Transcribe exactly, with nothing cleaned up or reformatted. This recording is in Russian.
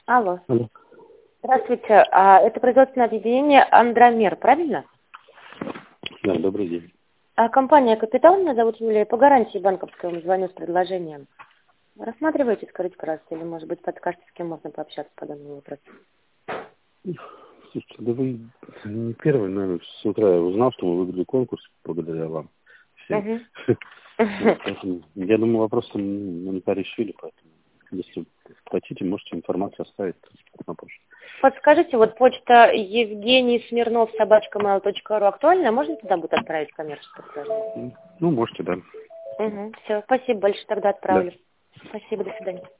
Алло. Алло. Здравствуйте. А, Это производственное объединение «Андромер», правильно? Да, добрый день. А, Компания «Капитал», меня зовут Юлия, по гарантии банковской вам звоню с предложением. Рассматриваете, скажите, пожалуйста, или, может быть, подскажете, с кем можно пообщаться по данному вопросу? Слушайте, да вы не первый, наверное, с утра я узнал, что мы выиграли конкурс благодаря вам всем. Угу. Поэтому, я думаю, вопрос наверняка решили, поэтому если хотите, можете информацию оставить на почту. Подскажите, вот почта Евгений Смирнов собачка mail точка ру актуальна? Можно туда будет отправить коммерческое предложение? Ну, можете, да. Угу. Все, спасибо большое, тогда Да. отправлю. Спасибо, до свидания.